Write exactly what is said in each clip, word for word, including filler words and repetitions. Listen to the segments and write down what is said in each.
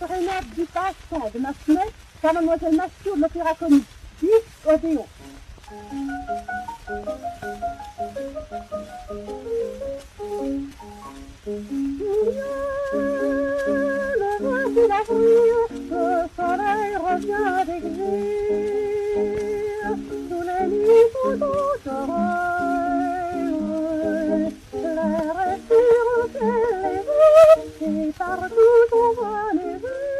sérénade du passant de Massenet par mademoiselle Massieu de l'Opéra Comique, bis Odéon. Le voici la grille, le soleil revient d'écrire, tous les nuits sont aux oreilles, l'air est pur, c'est léger, et partout on voit les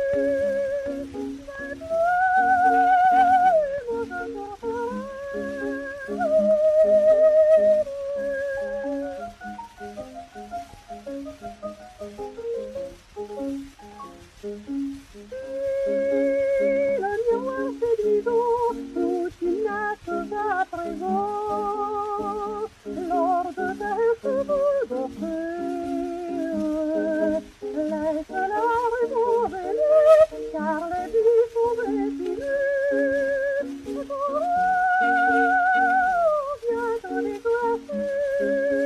le miroir séduisant, où tu n'as que à présent, lors de tes cheveux d'offrir, laisse-la raison veiller, car les vies sont vêtues, bientôt décoiffées.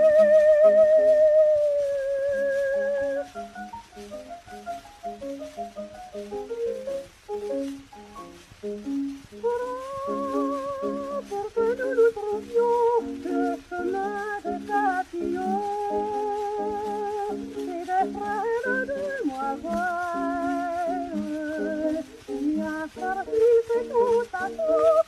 Pour que nous nous trouvions le chemin des papillons et des frênes demoiselles, bien farci c'est tout à coup.